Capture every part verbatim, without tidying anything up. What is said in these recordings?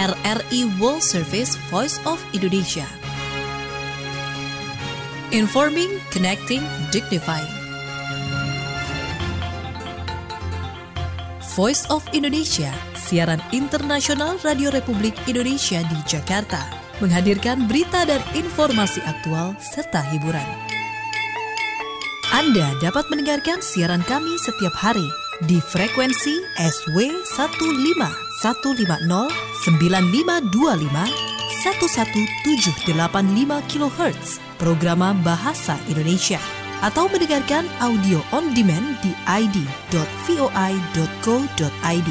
R R I World Service Voice of Indonesia. Informing, connecting, dignifying. Voice of Indonesia, siaran internasional Radio Republik Indonesia di Jakarta, menghadirkan berita dan informasi aktual serta hiburan. Anda dapat mendengarkan siaran kami setiap hari di frekuensi S W satu lima satu lima nol sembilan lima dua lima satu satu tujuh delapan lima kilohertz, programa Bahasa Indonesia, atau mendengarkan audio on demand di i d dot voi dot co dot i d.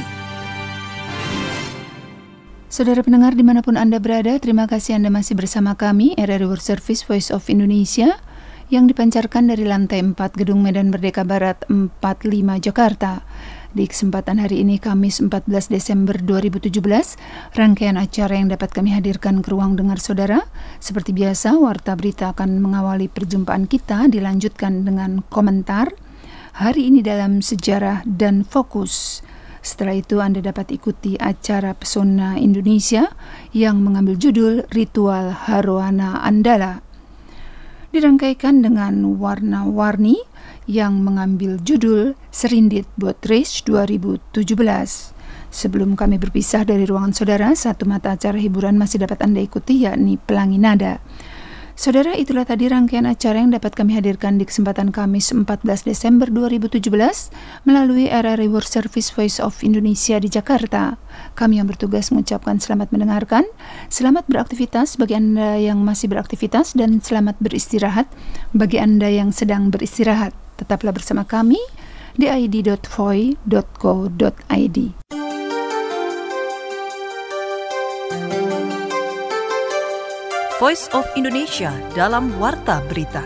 Saudara pendengar dimanapun Anda berada, terima kasih Anda masih bersama kami, R R I World Service Voice of Indonesia, yang dipancarkan dari lantai empat Gedung Medan Merdeka Barat empat puluh lima Jakarta. Di kesempatan hari ini, Kamis empat belas Desember dua ribu tujuh belas, rangkaian acara yang dapat kami hadirkan ke ruang dengar saudara. Seperti biasa, Warta Berita akan mengawali perjumpaan kita, dilanjutkan dengan komentar hari ini dalam sejarah dan fokus. Setelah itu Anda dapat ikuti acara Pesona Indonesia yang mengambil judul Ritual Haroana Andala. Dirangkaikan dengan warna-warni yang mengambil judul Serindit Boat Race dua ribu tujuh belas. Sebelum kami berpisah dari ruangan saudara, satu mata acara hiburan masih dapat Anda ikuti, yakni Pelangi Nada. Saudara, itulah tadi rangkaian acara yang dapat kami hadirkan di kesempatan Kamis empat belas Desember dua ribu tujuh belas melalui R R I World Service Voice of Indonesia di Jakarta. Kami yang bertugas mengucapkan selamat mendengarkan, selamat beraktivitas bagi Anda yang masih beraktivitas, dan selamat beristirahat bagi Anda yang sedang beristirahat. Tetaplah bersama kami di i d dot voi dot co dot i d. Voice of Indonesia dalam Warta Berita.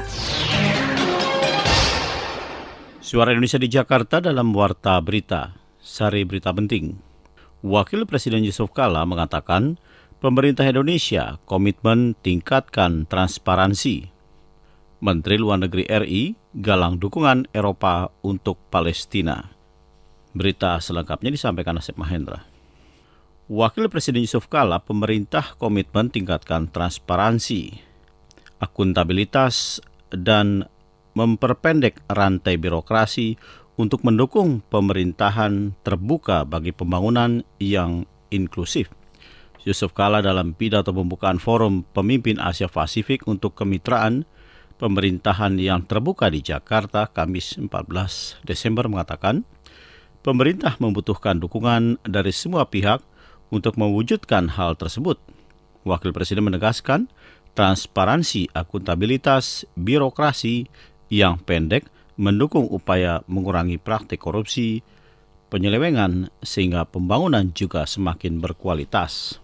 Suara Indonesia di Jakarta dalam Warta Berita. Sari berita penting. Wakil Presiden Yusuf Kala mengatakan pemerintah Indonesia komitmen tingkatkan transparansi. Menteri Luar Negeri R I galang dukungan Eropa untuk Palestina. Berita selengkapnya disampaikan Asep Mahendra. Wakil Presiden Yusuf Kala, pemerintah komitmen tingkatkan transparansi, akuntabilitas, dan memperpendek rantai birokrasi untuk mendukung pemerintahan terbuka bagi pembangunan yang inklusif. Yusuf Kala dalam pidato pembukaan Forum Pemimpin Asia Pasifik untuk Kemitraan Pemerintahan yang Terbuka di Jakarta, Kamis empat belas Desember mengatakan, pemerintah membutuhkan dukungan dari semua pihak untuk mewujudkan hal tersebut. Wakil Presiden menegaskan transparansi, akuntabilitas, birokrasi yang pendek mendukung upaya mengurangi praktik korupsi, penyelewengan, sehingga pembangunan juga semakin berkualitas.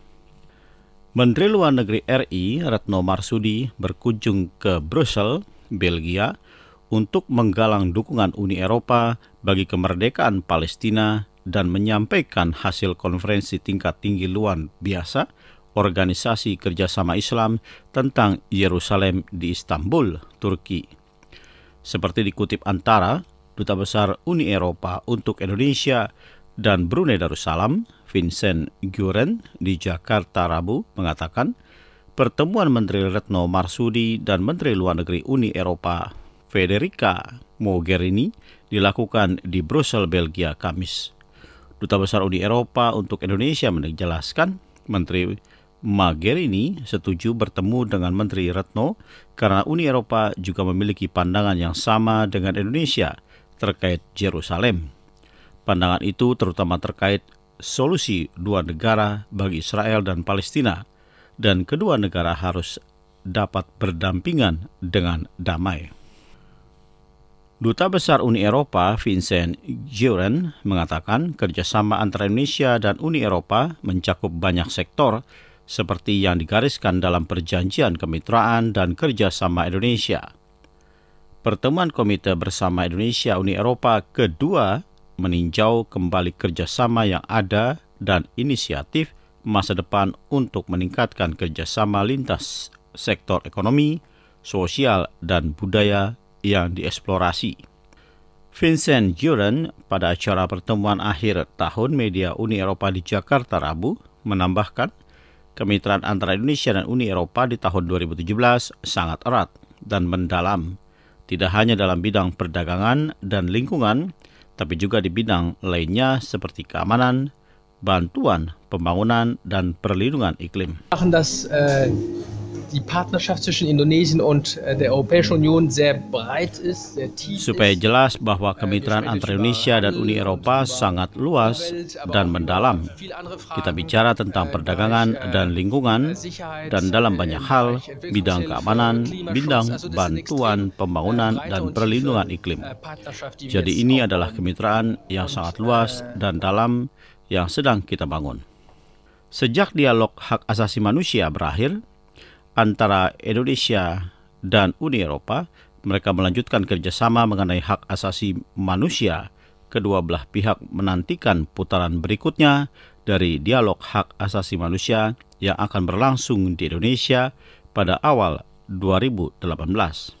Menteri Luar Negeri R I Retno Marsudi berkunjung ke Brussel, Belgia, untuk menggalang dukungan Uni Eropa bagi kemerdekaan Palestina dan menyampaikan hasil konferensi tingkat tinggi luar biasa Organisasi Kerjasama Islam tentang Yerusalem di Istanbul, Turki. Seperti dikutip Antara, Duta Besar Uni Eropa untuk Indonesia dan Brunei Darussalam, Vincent Guren, di Jakarta Rabu mengatakan, pertemuan Menteri Retno Marsudi dan Menteri Luar Negeri Uni Eropa Federica Mogherini dilakukan di Brussel, Belgia, Kamis. Duta Besar Uni Eropa untuk Indonesia menjelaskan Menteri Mogherini setuju bertemu dengan Menteri Retno karena Uni Eropa juga memiliki pandangan yang sama dengan Indonesia terkait Yerusalem. Pandangan itu terutama terkait solusi dua negara bagi Israel dan Palestina, dan kedua negara harus dapat berdampingan dengan damai. Duta Besar Uni Eropa Vincent Guren mengatakan kerjasama antara Indonesia dan Uni Eropa mencakup banyak sektor seperti yang digariskan dalam Perjanjian Kemitraan dan Kerjasama Indonesia. Pertemuan Komite Bersama Indonesia-Uni Eropa kedua meninjau kembali kerjasama yang ada dan inisiatif masa depan untuk meningkatkan kerjasama lintas sektor ekonomi, sosial, dan budaya yang dieksplorasi. Vincent Guren pada acara pertemuan akhir tahun media Uni Eropa di Jakarta Rabu menambahkan, kemitraan antara Indonesia dan Uni Eropa di tahun dua ribu tujuh belas sangat erat dan mendalam, tidak hanya dalam bidang perdagangan dan lingkungan, tapi juga di bidang lainnya seperti keamanan, bantuan, pembangunan, dan perlindungan iklim. Dass äh, die Partnerschaft zwischen Indonesien und äh, der Europäischen Union sehr breit ist, sehr tief ist. Supaya jelas bahwa kemitraan antara Indonesia dan Uni Eropa sangat luas dan mendalam. Kita bicara tentang perdagangan dan lingkungan, dan dalam banyak hal, bidang keamanan, bidang bantuan, pembangunan, dan perlindungan iklim. Jadi ini adalah kemitraan yang sangat luas dan dalam yang sedang kita bangun. Sejak dialog hak asasi manusia berakhir antara Indonesia dan Uni Eropa, mereka melanjutkan kerjasama mengenai hak asasi manusia. Kedua belah pihak menantikan putaran berikutnya dari dialog hak asasi manusia yang akan berlangsung di Indonesia pada awal dua ribu delapan belas.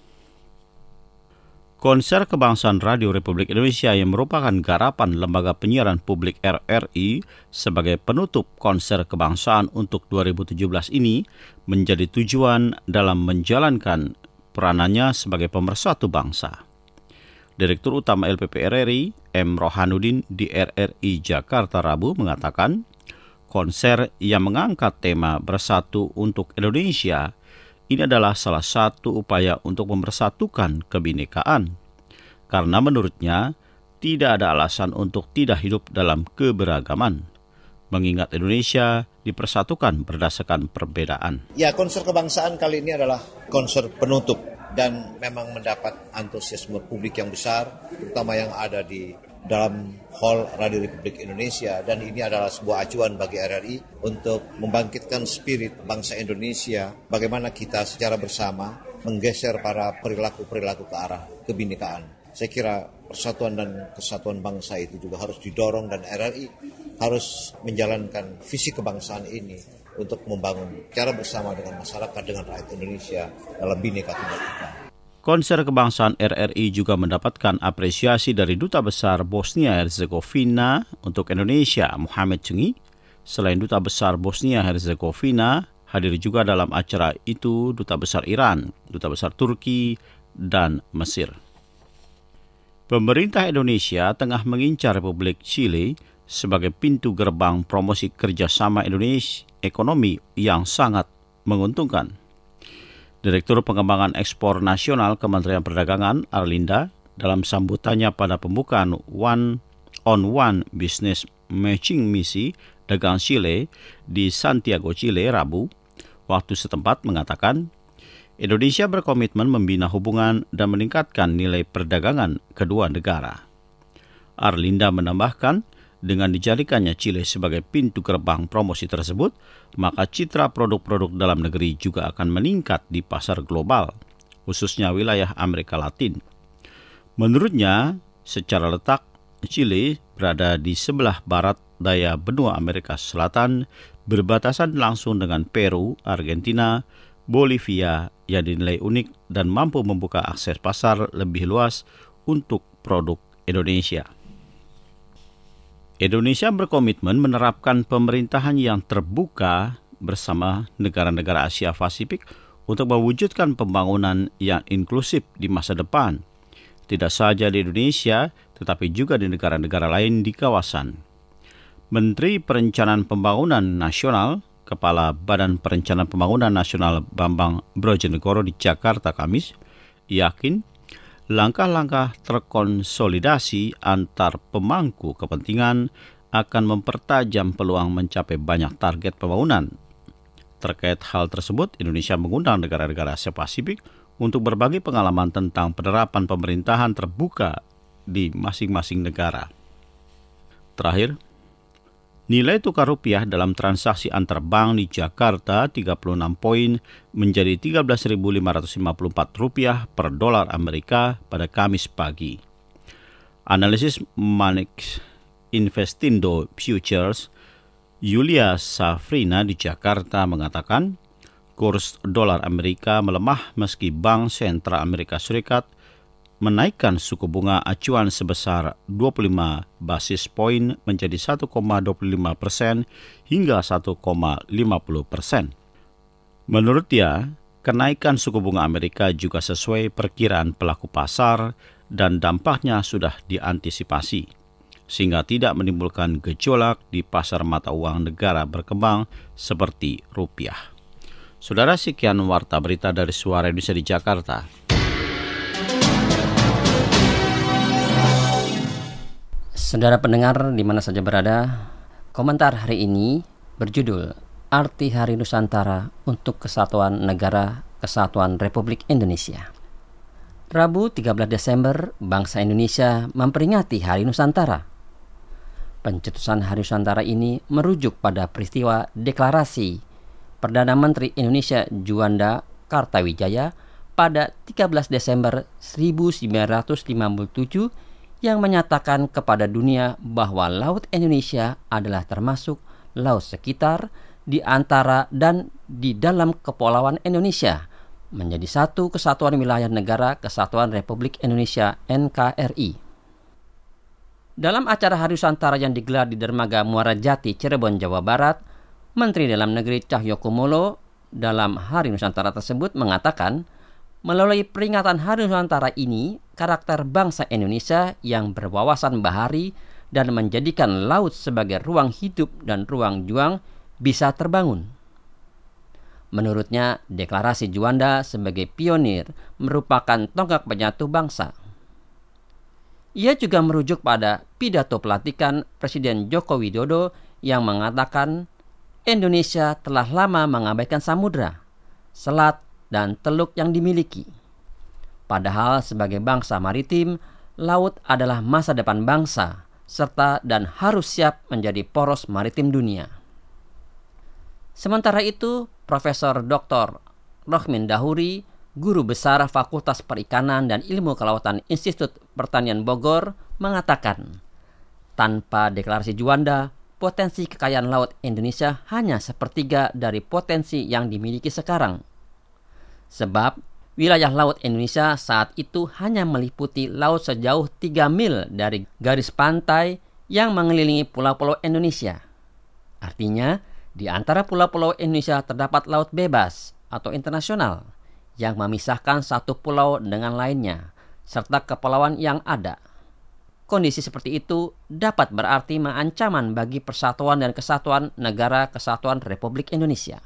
Konser Kebangsaan Radio Republik Indonesia yang merupakan garapan Lembaga Penyiaran Publik R R I sebagai penutup konser kebangsaan untuk dua ribu tujuh belas ini menjadi tujuan dalam menjalankan peranannya sebagai pemersatu bangsa. Direktur Utama L P P R R I, M. Rohanudin di R R I Jakarta Rabu mengatakan, konser yang mengangkat tema Bersatu untuk Indonesia ini adalah salah satu upaya untuk mempersatukan kebinekaan, karena menurutnya tidak ada alasan untuk tidak hidup dalam keberagaman, mengingat Indonesia dipersatukan berdasarkan perbedaan. Ya, konser kebangsaan kali ini adalah konser penutup dan memang mendapat antusiasme publik yang besar, terutama yang ada di dalam Hall Radio Republik Indonesia, dan ini adalah sebuah acuan bagi R R I untuk membangkitkan spirit bangsa Indonesia, bagaimana kita secara bersama menggeser para perilaku-perilaku ke arah kebinekaan. Saya kira persatuan dan kesatuan bangsa itu juga harus didorong, dan R R I harus menjalankan visi kebangsaan ini untuk membangun cara bersama dengan masyarakat, dengan rakyat Indonesia dalam Bhinneka Tunggal Ika. Konser Kebangsaan R R I juga mendapatkan apresiasi dari Duta Besar Bosnia-Herzegovina untuk Indonesia, Muhammad Cengi. Selain Duta Besar Bosnia-Herzegovina, hadir juga dalam acara itu Duta Besar Iran, Duta Besar Turki, dan Mesir. Pemerintah Indonesia tengah mengincar Republik Chili sebagai pintu gerbang promosi kerjasama Indonesia ekonomi yang sangat menguntungkan. Direktur Pengembangan Ekspor Nasional Kementerian Perdagangan, Arlinda, dalam sambutannya pada pembukaan One on One Business Matching Misi Dagang Chile di Santiago, Chile, Rabu, waktu setempat mengatakan, Indonesia berkomitmen membina hubungan dan meningkatkan nilai perdagangan kedua negara. Arlinda menambahkan, dengan dijadikannya Chile sebagai pintu gerbang promosi tersebut, maka citra produk-produk dalam negeri juga akan meningkat di pasar global, khususnya wilayah Amerika Latin. Menurutnya, secara letak, Chile berada di sebelah barat daya benua Amerika Selatan, berbatasan langsung dengan Peru, Argentina, Bolivia yang dinilai unik dan mampu membuka akses pasar lebih luas untuk produk Indonesia. Indonesia berkomitmen menerapkan pemerintahan yang terbuka bersama negara-negara Asia Pasifik untuk mewujudkan pembangunan yang inklusif di masa depan, tidak saja di Indonesia, tetapi juga di negara-negara lain di kawasan. Menteri Perencanaan Pembangunan Nasional, Kepala Badan Perencanaan Pembangunan Nasional Bambang Brojonegoro di Jakarta Kamis, yakin langkah-langkah terkonsolidasi antar pemangku kepentingan akan mempertajam peluang mencapai banyak target pembangunan. Terkait hal tersebut, Indonesia mengundang negara-negara Asia Pasifik untuk berbagi pengalaman tentang penerapan pemerintahan terbuka di masing-masing negara. Terakhir, nilai tukar rupiah dalam transaksi antar bank di Jakarta tiga puluh enam poin menjadi tiga belas ribu lima ratus lima puluh empat rupiah per dolar Amerika pada Kamis pagi. Analisis Manex Investindo Futures Yulia Safrina di Jakarta mengatakan kurs dolar Amerika melemah meski Bank Sentral Amerika Serikat menaikkan suku bunga acuan sebesar dua puluh lima basis poin menjadi satu koma dua puluh lima persen hingga satu koma lima puluh persen. Menurut dia, kenaikan suku bunga Amerika juga sesuai perkiraan pelaku pasar dan dampaknya sudah diantisipasi, sehingga tidak menimbulkan gejolak di pasar mata uang negara berkembang seperti rupiah. Saudara, sekian warta berita dari Suara Indonesia di Jakarta. Saudara pendengar di mana saja berada, komentar hari ini berjudul Arti Hari Nusantara untuk Kesatuan Negara Kesatuan Republik Indonesia. Rabu tiga belas Desember, bangsa Indonesia memperingati Hari Nusantara. Pencetusan Hari Nusantara ini merujuk pada peristiwa deklarasi Perdana Menteri Indonesia Juanda Kartawijaya pada tiga belas Desember seribu sembilan ratus lima puluh tujuh yang menyatakan kepada dunia bahwa Laut Indonesia adalah termasuk laut sekitar, di antara dan di dalam Kepulauan Indonesia, menjadi satu kesatuan wilayah negara Kesatuan Republik Indonesia N K R I. Dalam acara Hari Nusantara yang digelar di Dermaga Muara Jati, Cirebon, Jawa Barat, Menteri Dalam Negeri Cahyokumolo dalam Hari Nusantara tersebut mengatakan, melalui peringatan Hari Nusantara ini, karakter bangsa Indonesia yang berwawasan bahari dan menjadikan laut sebagai ruang hidup dan ruang juang bisa terbangun. Menurutnya, deklarasi Juanda sebagai pionir merupakan tonggak penyatu bangsa. Ia juga merujuk pada pidato pelantikan Presiden Joko Widodo yang mengatakan Indonesia telah lama mengabaikan samudra, selat, dan teluk yang dimiliki. Padahal sebagai bangsa maritim, laut adalah masa depan bangsa, serta dan harus siap menjadi poros maritim dunia. Sementara itu, Profesor Doktor Rohmin Dahuri, Guru Besar Fakultas Perikanan dan Ilmu Kelautan Institut Pertanian Bogor, mengatakan, tanpa deklarasi Juanda, potensi kekayaan laut Indonesia hanya sepertiga dari potensi yang dimiliki sekarang. Sebab wilayah laut Indonesia saat itu hanya meliputi laut sejauh tiga mil dari garis pantai yang mengelilingi pulau-pulau Indonesia. Artinya, di antara pulau-pulau Indonesia terdapat laut bebas atau internasional yang memisahkan satu pulau dengan lainnya, serta kepulauan yang ada. Kondisi seperti itu dapat berarti mengancaman bagi persatuan dan kesatuan negara Kesatuan Republik Indonesia.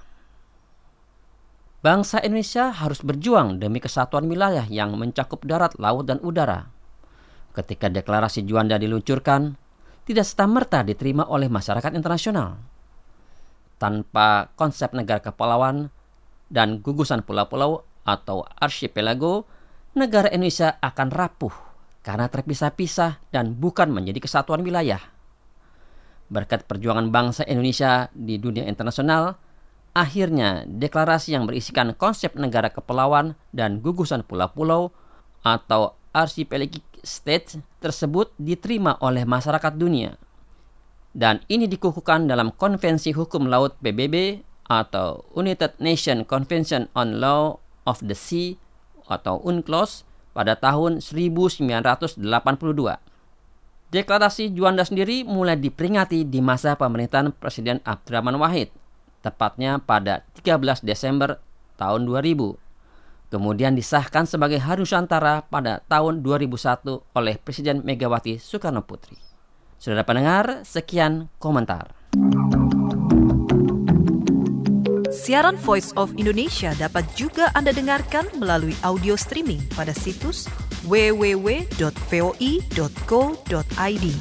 Bangsa Indonesia harus berjuang demi kesatuan wilayah yang mencakup darat, laut, dan udara. Ketika deklarasi Juanda diluncurkan, tidak serta-merta diterima oleh masyarakat internasional. Tanpa konsep negara kepulauan dan gugusan pulau-pulau atau archipelago, negara Indonesia akan rapuh karena terpisah-pisah dan bukan menjadi kesatuan wilayah. Berkat perjuangan bangsa Indonesia di dunia internasional, akhirnya, deklarasi yang berisikan konsep negara kepulauan dan gugusan pulau-pulau atau archipelagic states tersebut diterima oleh masyarakat dunia. Dan ini dikukuhkan dalam Konvensi Hukum Laut P B B atau United Nations Convention on Law of the Sea atau UNCLOS pada tahun seribu sembilan ratus delapan puluh dua. Deklarasi Juanda sendiri mulai diperingati di masa pemerintahan Presiden Abdurrahman Wahid, tepatnya pada tiga belas Desember tahun dua ribu. Kemudian disahkan sebagai Hari Nusantara pada tahun dua ribu satu oleh Presiden Megawati Soekarnoputri. Saudara pendengar, sekian komentar. Siaran Voice of Indonesia dapat juga Anda dengarkan melalui audio streaming pada situs w w w dot voi dot co dot i d.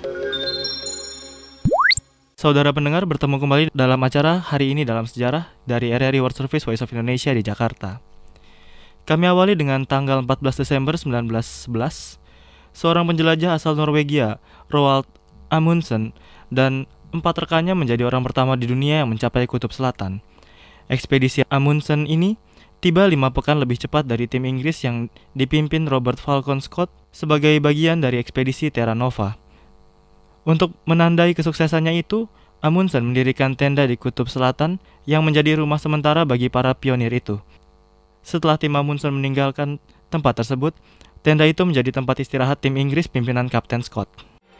Saudara pendengar, bertemu kembali dalam acara Hari Ini Dalam Sejarah dari R R I World Service Voice of Indonesia di Jakarta. Kami awali dengan tanggal empat belas Desember seribu sembilan ratus sebelas. Seorang penjelajah asal Norwegia, Roald Amundsen, dan empat rekannya menjadi orang pertama di dunia yang mencapai Kutub Selatan. Ekspedisi Amundsen ini tiba lima pekan lebih cepat dari tim Inggris yang dipimpin Robert Falcon Scott sebagai bagian dari ekspedisi Terra Nova. Untuk menandai kesuksesannya itu, Amundsen mendirikan tenda di Kutub Selatan yang menjadi rumah sementara bagi para pionir itu. Setelah tim Amundsen meninggalkan tempat tersebut, Tenda itu menjadi tempat istirahat tim Inggris pimpinan Kapten Scott.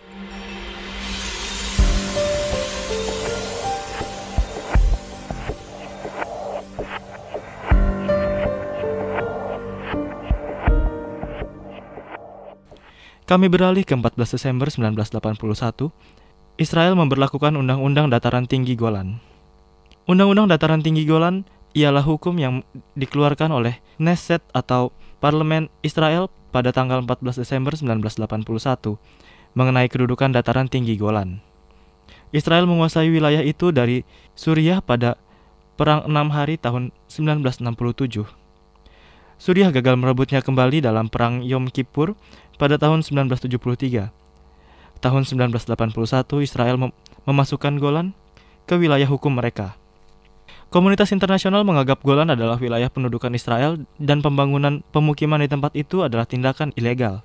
Kami beralih ke empat belas Desember seribu sembilan ratus delapan puluh satu, Israel memberlakukan Undang-Undang Dataran Tinggi Golan. Undang-Undang Dataran Tinggi Golan ialah hukum yang dikeluarkan oleh Knesset atau Parlemen Israel pada tanggal empat belas Desember seribu sembilan ratus delapan puluh satu mengenai kedudukan dataran tinggi Golan. Israel menguasai wilayah itu dari Suriah pada Perang Enam Hari tahun seribu sembilan ratus enam puluh tujuh. Suriah gagal merebutnya kembali dalam Perang Yom Kippur pada tahun seribu sembilan ratus tujuh puluh tiga. Tahun seribu sembilan ratus delapan puluh satu, Israel mem- memasukkan Golan ke wilayah hukum mereka. Komunitas internasional menganggap Golan adalah wilayah pendudukan Israel dan pembangunan pemukiman di tempat itu adalah tindakan ilegal.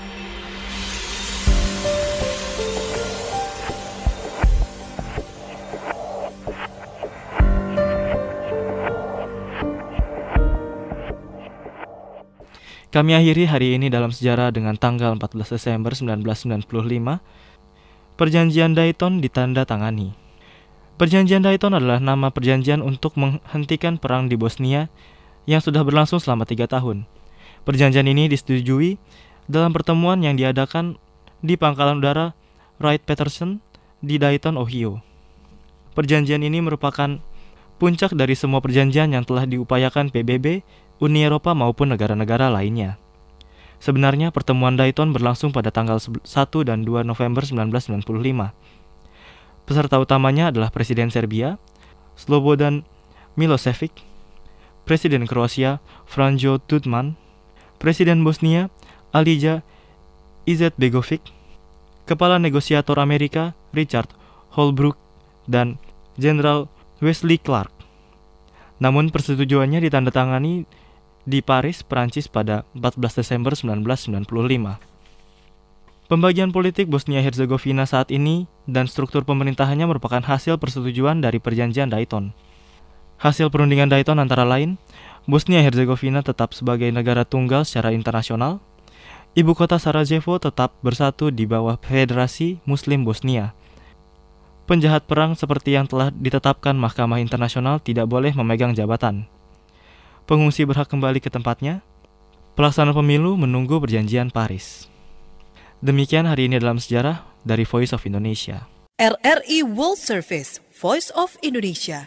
Kami akhiri hari ini dalam sejarah dengan tanggal empat belas Desember seribu sembilan ratus sembilan puluh lima, Perjanjian Dayton ditandatangani. Perjanjian Dayton adalah nama perjanjian untuk menghentikan perang di Bosnia yang sudah berlangsung selama tiga tahun. Perjanjian ini disetujui dalam pertemuan yang diadakan di Pangkalan Udara Wright-Patterson di Dayton, Ohio. Perjanjian ini merupakan puncak dari semua perjanjian yang telah diupayakan P B B, Uni Eropa maupun negara-negara lainnya. Sebenarnya pertemuan Dayton berlangsung pada tanggal satu dan dua November seribu sembilan ratus sembilan puluh lima. Peserta utamanya adalah Presiden Serbia, Slobodan Milosevic, Presiden Kroasia, Franjo Tudman, Presiden Bosnia, Alija Izetbegovic, Kepala Negosiator Amerika, Richard Holbrooke, dan Jenderal Wesley Clark. Namun persetujuannya ditandatangani di Paris, Prancis pada empat belas Desember seribu sembilan ratus sembilan puluh lima. Pembagian politik Bosnia-Herzegovina saat ini dan struktur pemerintahannya merupakan hasil persetujuan dari Perjanjian Dayton. Hasil perundingan Dayton antara lain, Bosnia-Herzegovina tetap sebagai negara tunggal secara internasional, ibu kota Sarajevo tetap bersatu di bawah Federasi Muslim Bosnia. Penjahat perang seperti yang telah ditetapkan Mahkamah Internasional tidak boleh memegang jabatan. Pengungsi berhak kembali ke tempatnya. Pelaksana pemilu menunggu Perjanjian Paris. Demikian hari ini dalam sejarah dari Voice of Indonesia. R R I World Service, Voice of Indonesia.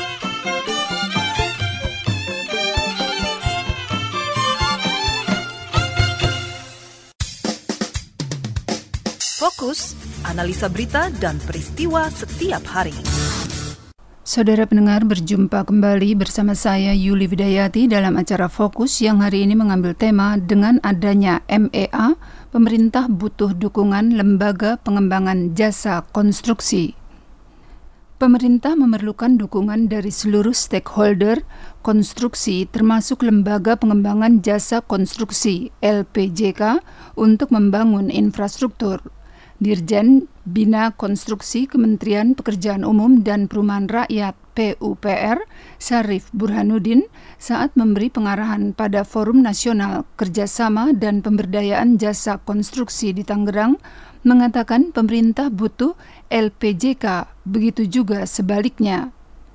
Fokus, analisa berita dan peristiwa setiap hari. Saudara pendengar, berjumpa kembali bersama saya Yuli Widayati dalam acara Fokus yang hari ini mengambil tema dengan adanya M E A, pemerintah butuh dukungan lembaga pengembangan jasa konstruksi. Pemerintah memerlukan dukungan dari seluruh stakeholder konstruksi termasuk lembaga pengembangan jasa konstruksi L P J K untuk membangun infrastruktur. Dirjen Bina Konstruksi Kementerian Pekerjaan Umum dan Perumahan Rakyat P U P R, Syarif Burhanuddin, saat memberi pengarahan pada Forum Nasional Kerjasama dan Pemberdayaan Jasa Konstruksi di Tangerang, mengatakan pemerintah butuh L P J K, begitu juga sebaliknya.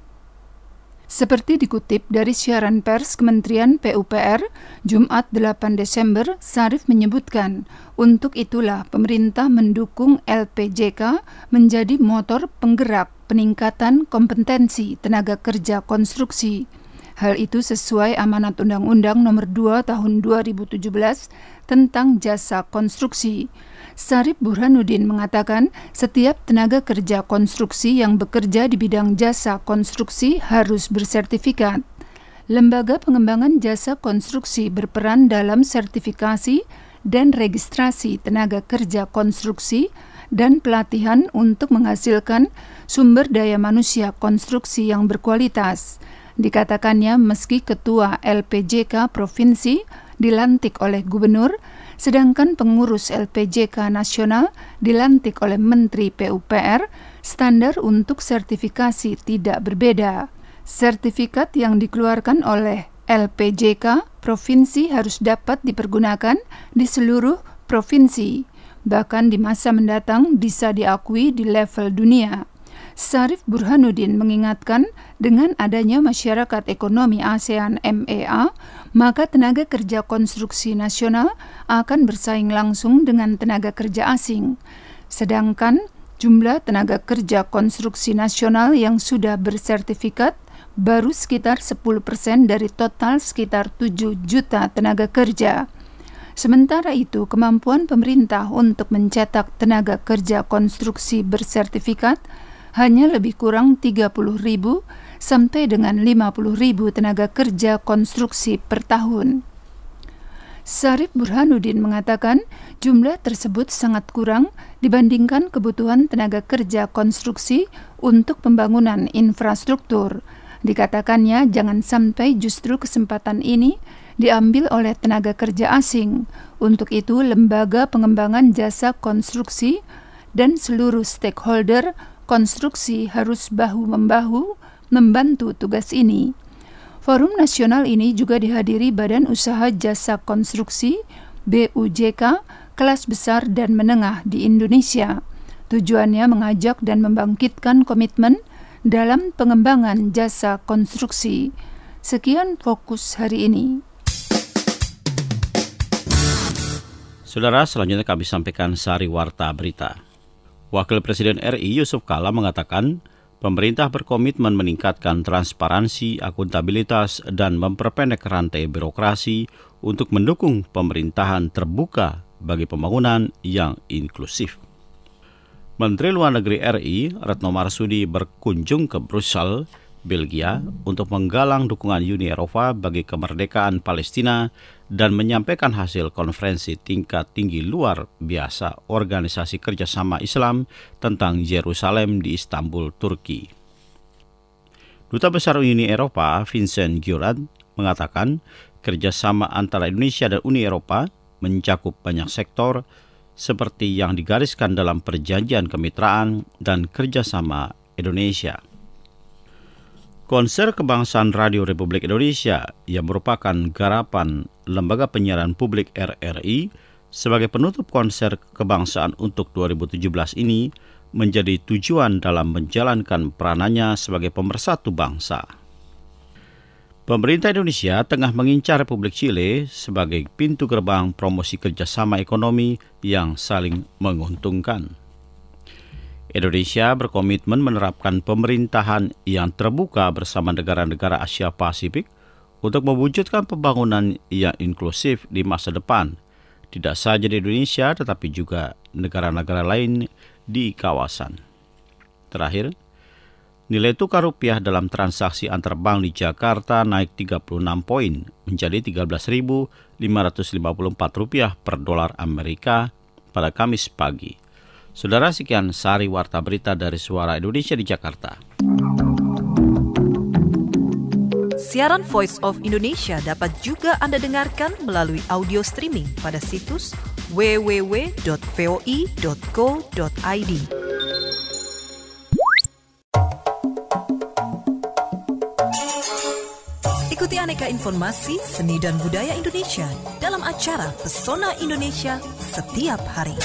Seperti dikutip dari siaran pers Kementerian P U P R, Jumat delapan Desember, Syarif menyebutkan, untuk itulah pemerintah mendukung L P J K menjadi motor penggerak peningkatan kompetensi tenaga kerja konstruksi. Hal itu sesuai amanat Undang-Undang Nomor dua Tahun dua ribu tujuh belas tentang jasa konstruksi. Syarif Burhanuddin mengatakan setiap tenaga kerja konstruksi yang bekerja di bidang jasa konstruksi harus bersertifikat. Lembaga pengembangan jasa konstruksi berperan dalam sertifikasi dan registrasi tenaga kerja konstruksi dan pelatihan untuk menghasilkan sumber daya manusia konstruksi yang berkualitas. Dikatakannya meski ketua L P J K provinsi dilantik oleh gubernur, sedangkan pengurus L P J K nasional dilantik oleh Menteri P U P R, standar untuk sertifikasi tidak berbeda. Sertifikat yang dikeluarkan oleh L P J K provinsi harus dapat dipergunakan di seluruh provinsi, bahkan di masa mendatang bisa diakui di level dunia. Syarif Burhanuddin mengingatkan dengan adanya Masyarakat Ekonomi ASEAN M E A, maka tenaga kerja konstruksi nasional akan bersaing langsung dengan tenaga kerja asing. Sedangkan jumlah tenaga kerja konstruksi nasional yang sudah bersertifikat baru sekitar sepuluh persen dari total sekitar tujuh juta tenaga kerja. Sementara itu, kemampuan pemerintah untuk mencetak tenaga kerja konstruksi bersertifikat hanya lebih kurang tiga puluh ribu sampai dengan lima puluh ribu tenaga kerja konstruksi per tahun. Syarif Burhanuddin mengatakan jumlah tersebut sangat kurang dibandingkan kebutuhan tenaga kerja konstruksi untuk pembangunan infrastruktur. Dikatakannya jangan sampai justru kesempatan ini diambil oleh tenaga kerja asing. Untuk itu, lembaga pengembangan jasa konstruksi dan seluruh stakeholder konstruksi harus bahu-membahu membantu tugas ini. Forum nasional ini juga dihadiri Badan Usaha Jasa Konstruksi B U J K kelas besar dan menengah di Indonesia. Tujuannya mengajak dan membangkitkan komitmen dalam pengembangan jasa konstruksi. Sekian fokus hari ini. Saudara, selanjutnya kami sampaikan sari warta berita. Wakil Presiden R I Yusuf Kala mengatakan, pemerintah berkomitmen meningkatkan transparansi, akuntabilitas, dan memperpendek rantai birokrasi untuk mendukung pemerintahan terbuka bagi pembangunan yang inklusif. Menteri Luar Negeri R I, Retno Marsudi, berkunjung ke Brussel, Belgia, untuk menggalang dukungan Uni Eropa bagi kemerdekaan Palestina dan menyampaikan hasil konferensi tingkat tinggi luar biasa Organisasi Kerjasama Islam tentang Yerusalem di Istanbul, Turki. Duta Besar Uni Eropa, Vincent Guirat, mengatakan kerjasama antara Indonesia dan Uni Eropa mencakup banyak sektor, seperti yang digariskan dalam Perjanjian Kemitraan dan Kerjasama Indonesia. Konser Kebangsaan Radio Republik Indonesia yang merupakan garapan Lembaga Penyiaran Publik R R I sebagai penutup konser kebangsaan untuk dua ribu tujuh belas ini menjadi tujuan dalam menjalankan peranannya sebagai pemersatu bangsa. Pemerintah Indonesia tengah mengincar Republik Chile sebagai pintu gerbang promosi kerjasama ekonomi yang saling menguntungkan. Indonesia berkomitmen menerapkan pemerintahan yang terbuka bersama negara-negara Asia Pasifik untuk mewujudkan pembangunan yang inklusif di masa depan, tidak saja di Indonesia tetapi juga negara-negara lain di kawasan. Terakhir, nilai tukar rupiah dalam transaksi antar bank di Jakarta naik tiga puluh enam poin menjadi tiga belas ribu lima ratus lima puluh empat rupiah per dolar Amerika pada Kamis pagi. Saudara, sekian sari warta berita dari Suara Indonesia di Jakarta. Siaran Voice of Indonesia dapat juga Anda dengarkan melalui audio streaming pada situs w w w dot voi dot co dot i d. Ikuti aneka informasi seni dan budaya Indonesia dalam acara Pesona Indonesia setiap hari.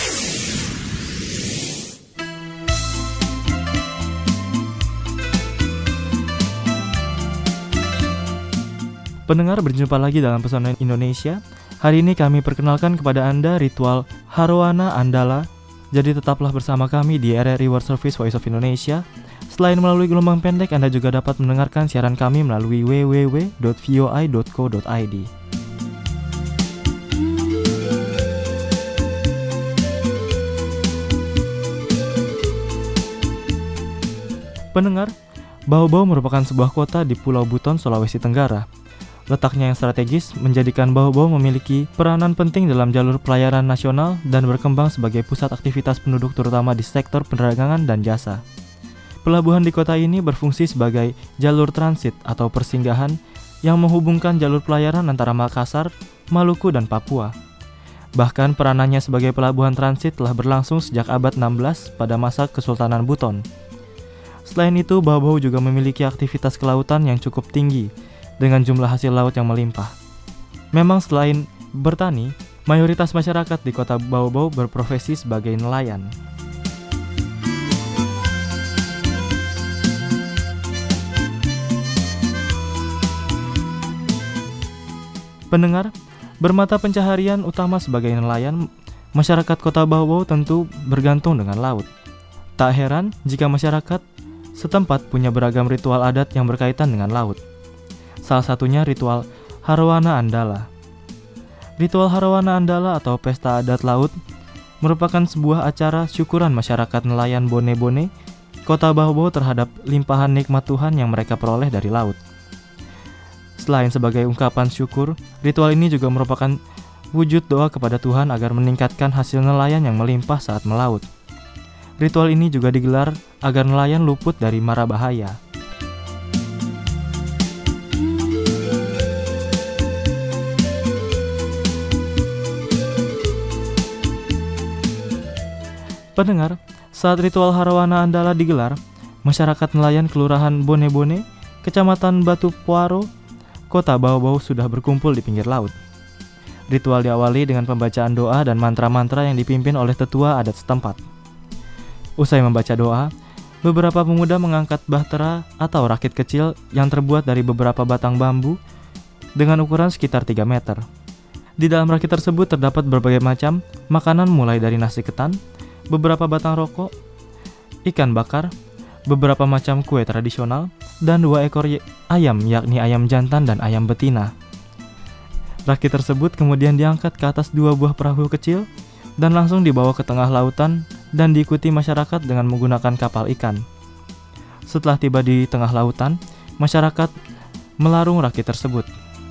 Pendengar, berjumpa lagi dalam Pesona Indonesia. Hari ini kami perkenalkan kepada Anda ritual Haroana Andala. Jadi tetaplah bersama kami di R R I World Service Voice of Indonesia. Selain melalui gelombang pendek, Anda juga dapat mendengarkan siaran kami melalui w w w dot voi dot co dot i d. Pendengar, Bau-Bau merupakan sebuah kota di Pulau Buton, Sulawesi Tenggara. Letaknya yang strategis menjadikan Bau-Bau memiliki peranan penting dalam jalur pelayaran nasional dan berkembang sebagai pusat aktivitas penduduk terutama di sektor perdagangan dan jasa. Pelabuhan di kota ini berfungsi sebagai jalur transit atau persinggahan yang menghubungkan jalur pelayaran antara Makassar, Maluku, dan Papua. Bahkan peranannya sebagai pelabuhan transit telah berlangsung sejak abad enam belas pada masa Kesultanan Buton. Selain itu, Bau-Bau juga memiliki aktivitas kelautan yang cukup tinggi, dengan jumlah hasil laut yang melimpah. Memang selain bertani, mayoritas masyarakat di kota Bau-Bau berprofesi sebagai nelayan. Pendengar, bermata pencaharian utama sebagai nelayan, masyarakat kota Bau-Bau tentu bergantung dengan laut. Tak heran jika masyarakat setempat punya beragam ritual adat yang berkaitan dengan laut. Salah satunya ritual Harawana Andala. Ritual Harawana Andala atau Pesta Adat Laut merupakan sebuah acara syukuran masyarakat nelayan Bone-Bone kota Bau-Bau terhadap limpahan nikmat Tuhan yang mereka peroleh dari laut. Selain sebagai ungkapan syukur, ritual ini juga merupakan wujud doa kepada Tuhan agar meningkatkan hasil nelayan yang melimpah saat melaut. Ritual ini juga digelar agar nelayan luput dari mara bahaya. Pendengar, saat ritual Harawana Andala digelar, masyarakat nelayan Kelurahan Bone-Bone, Kecamatan Batu Puaro, Kota Bau-Bau sudah berkumpul di pinggir laut. Ritual diawali dengan pembacaan doa dan mantra-mantra yang dipimpin oleh tetua adat setempat. Usai membaca doa, beberapa pemuda mengangkat bahtera atau rakit kecil yang terbuat dari beberapa batang bambu dengan ukuran sekitar tiga meter. Di dalam rakit tersebut terdapat berbagai macam makanan mulai dari nasi ketan, beberapa batang rokok, ikan bakar, beberapa macam kue tradisional, dan dua ekor ayam yakni ayam jantan dan ayam betina. Rakit tersebut kemudian diangkat ke atas dua buah perahu kecil dan langsung dibawa ke tengah lautan dan diikuti masyarakat dengan menggunakan kapal ikan. Setelah tiba di tengah lautan, masyarakat melarung rakit tersebut.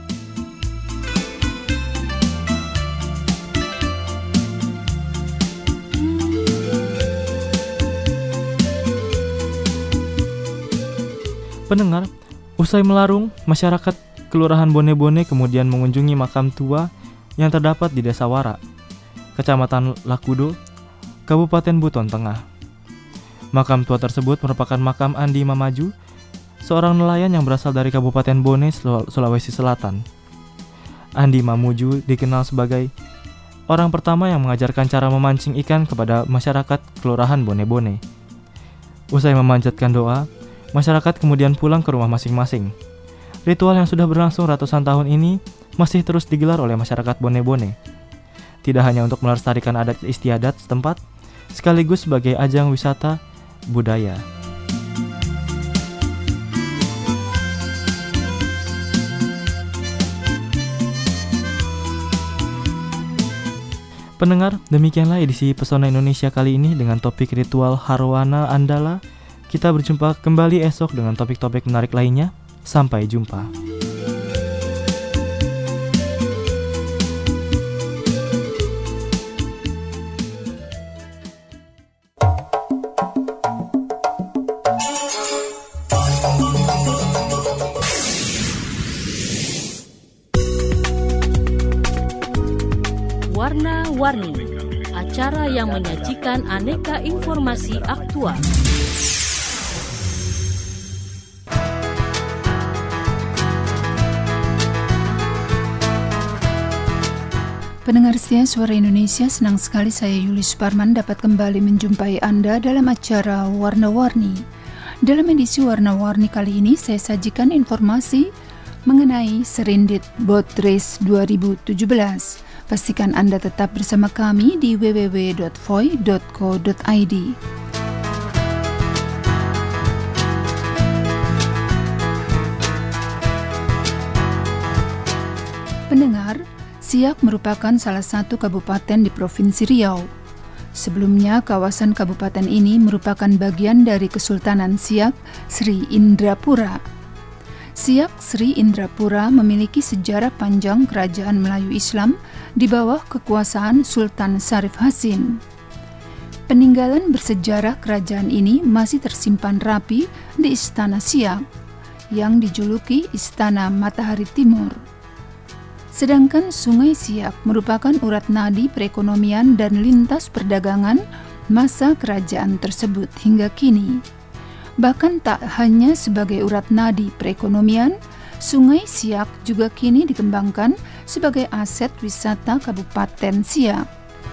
Pendengar, usai melarung, masyarakat Kelurahan Bone-Bone kemudian mengunjungi makam tua yang terdapat di Desa Wara, Kecamatan Lakudo, Kabupaten Buton Tengah. Makam tua tersebut merupakan makam Andi Mamaju, seorang nelayan yang berasal dari Kabupaten Bone, Sulawesi Selatan. Andi Mamuju dikenal sebagai orang pertama yang mengajarkan cara memancing ikan kepada masyarakat Kelurahan Bone-Bone. Usai memanjatkan doa, masyarakat kemudian pulang ke rumah masing-masing. Ritual yang sudah berlangsung ratusan tahun ini masih terus digelar oleh masyarakat Bone-Bone. Tidak hanya untuk melestarikan adat istiadat setempat, sekaligus sebagai ajang wisata budaya. Pendengar, demikianlah edisi Pesona Indonesia kali ini dengan topik ritual Harawana Andala. Kita berjumpa kembali esok dengan topik-topik menarik lainnya. Sampai jumpa. Warna-Warni, acara yang menyajikan aneka informasi aktual. Pendengar setia Suara Indonesia, senang sekali saya Yuli Suparman dapat kembali menjumpai Anda dalam acara Warna-Warni. Dalam edisi Warna-Warni kali ini saya sajikan informasi mengenai Serindit Boat Race dua ribu tujuh belas. Pastikan Anda tetap bersama kami di w w w dot voi dot co dot i d. Pendengar, Siak merupakan salah satu kabupaten di Provinsi Riau. Sebelumnya, kawasan kabupaten ini merupakan bagian dari Kesultanan Siak Sri Indrapura. Siak Sri Indrapura memiliki sejarah panjang kerajaan Melayu Islam di bawah kekuasaan Sultan Syarif Hasin. Peninggalan bersejarah kerajaan ini masih tersimpan rapi di Istana Siak, yang dijuluki Istana Matahari Timur. Sedangkan Sungai Siak merupakan urat nadi perekonomian dan lintas perdagangan masa kerajaan tersebut hingga kini. Bahkan tak hanya sebagai urat nadi perekonomian, Sungai Siak juga kini dikembangkan sebagai aset wisata Kabupaten Siak.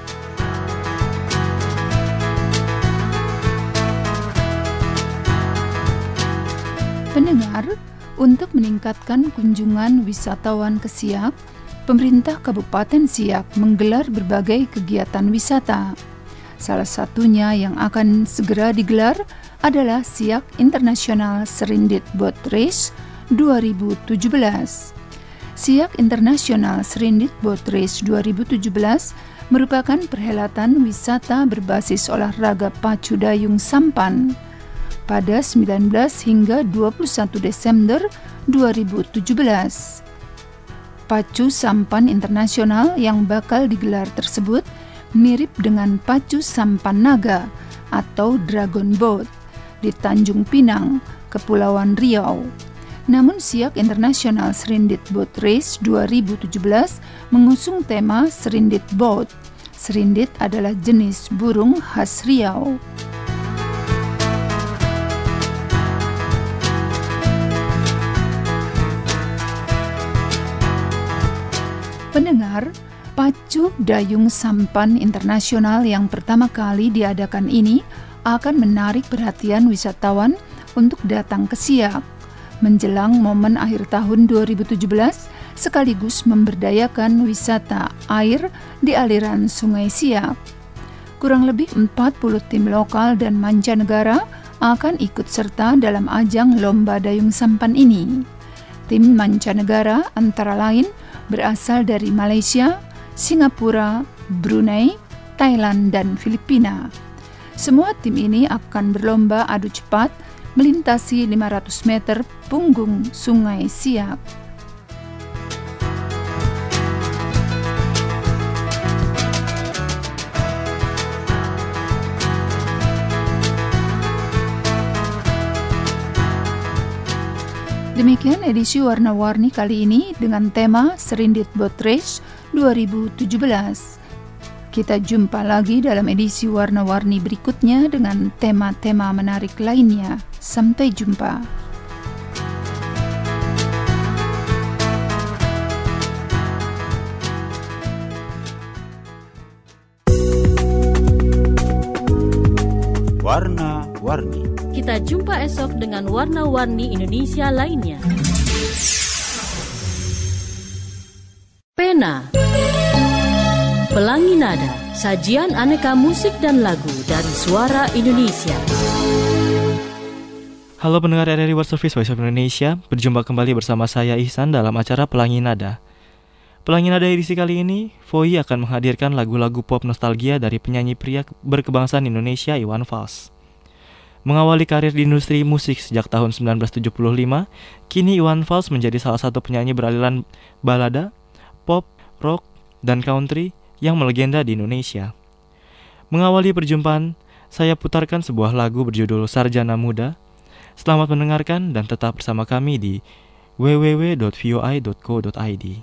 Pendengar, untuk meningkatkan kunjungan wisatawan ke Siak, pemerintah Kabupaten Siak menggelar berbagai kegiatan wisata. Salah satunya yang akan segera digelar adalah Siak International Serindit Boat Race dua ribu tujuh belas. Siak International Serindit Boat Race dua ribu tujuh belas merupakan perhelatan wisata berbasis olahraga pacu dayung sampan pada sembilan belas hingga dua puluh satu Desember dua ribu tujuh belas. Pacu sampan internasional yang bakal digelar tersebut mirip dengan pacu sampan naga atau Dragon Boat di Tanjung Pinang, Kepulauan Riau. Namun Siak International Serindit Boat Race dua ribu tujuh belas mengusung tema Serindit Boat. Serindit adalah jenis burung khas Riau. Pendengar, pacu dayung sampan internasional yang pertama kali diadakan ini akan menarik perhatian wisatawan untuk datang ke Siak menjelang momen akhir tahun dua ribu tujuh belas, sekaligus memberdayakan wisata air di aliran Sungai Siak. Kurang lebih empat puluh tim lokal dan mancanegara akan ikut serta dalam ajang lomba dayung sampan ini. Tim mancanegara antara lain berasal dari Malaysia, Singapura, Brunei, Thailand, dan Filipina. Semua tim ini akan berlomba adu cepat melintasi lima ratus meter punggung Sungai Siak. Demikian edisi Warna-Warni kali ini dengan tema Serindit Boat Race dua ribu tujuh belas. Kita jumpa lagi dalam edisi Warna-Warni berikutnya dengan tema-tema menarik lainnya. Sampai jumpa. Warna-Warni. Kita jumpa esok dengan Warna-Warni Indonesia lainnya. Pena, Pelangi Nada, sajian aneka musik dan lagu dari Suara Indonesia. Halo pendengar R R I World Service Voice of Indonesia, berjumpa kembali bersama saya Ihsan dalam acara Pelangi Nada. Pelangi Nada edisi kali ini, V O I akan menghadirkan lagu-lagu pop nostalgia dari penyanyi pria berkebangsaan Indonesia Iwan Fals. Mengawali karir di industri musik sejak tahun sembilan belas tujuh puluh lima, kini Iwan Fals menjadi salah satu penyanyi beraliran balada, pop, rock, dan country yang melegenda di Indonesia. Mengawali perjumpaan, saya putarkan sebuah lagu berjudul Sarjana Muda. Selamat mendengarkan dan tetap bersama kami di w w w dot v o i dot co dot i d.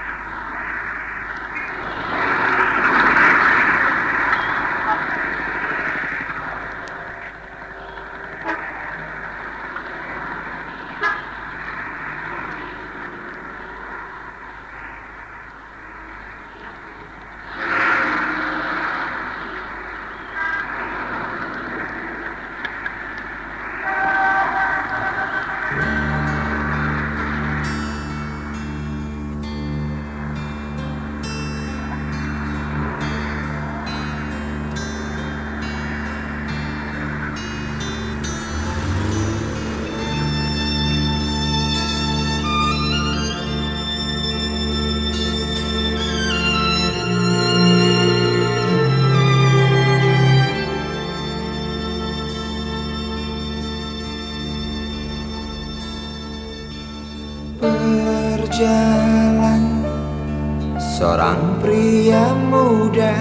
Berjalan seorang pria muda